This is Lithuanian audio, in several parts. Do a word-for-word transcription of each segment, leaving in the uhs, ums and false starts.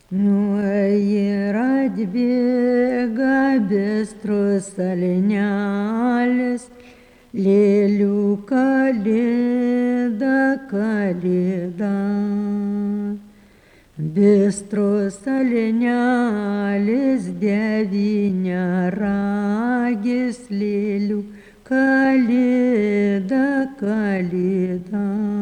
Nu ir atbėga bistrus alnelis, lėlių kalėda, kalėda. Bistrus alnelis, devyniaragis, lėlių kalėda, kalėda.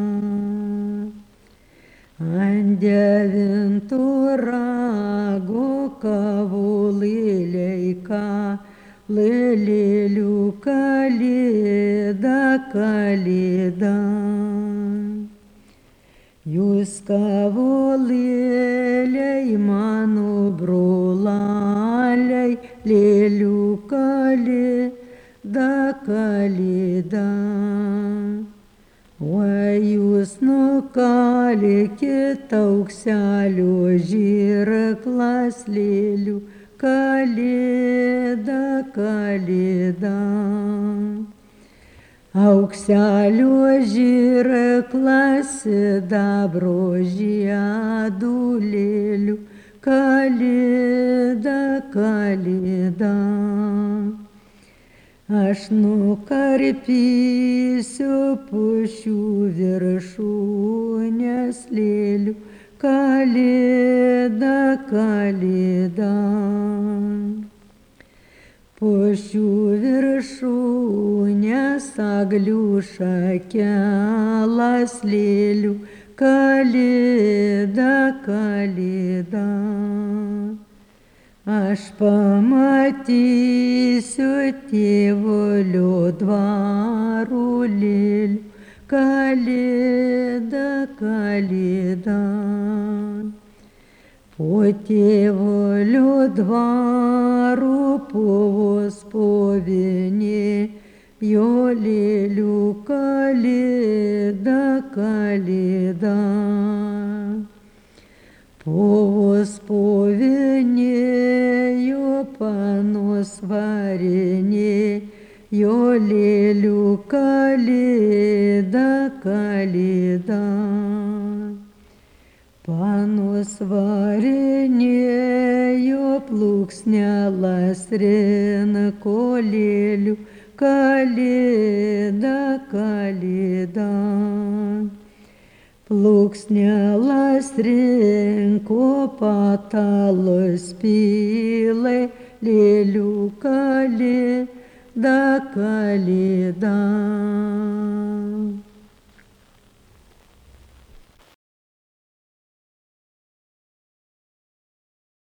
Ant devinto rago kavulėliai lėlių kalėda, kalėda. Jūs kavulėliai, mano brolaliai, lėlių kalėda, kalėda. O jūs nukalykit aukselio žirklas, lėlių kalėda, kalėda. Aukselio žirklas, sidabro žiedų, lėlių kalėda, kalėda. Aš nukarpysiu pušių viršūnes, lėlių kalėda, kalėda. Pušių viršūnes, aglių šakelas, lėlių kalėda, kalėda. Aš pamatysiu tėvulio dvarų, lėlių kalėda, kalėda. Po tėvulio dvarų povos povinė, jo lėlių kalėda, kalėda. Povos povinė, jo panos varinė, jo lėlių kalėda, kalėda. Panos varinė, jo plunksnelas rinko, lėlių kalėda, kalėda. Plunksnelas rinko, patalus pylė, lėlių kalėda, kalėda.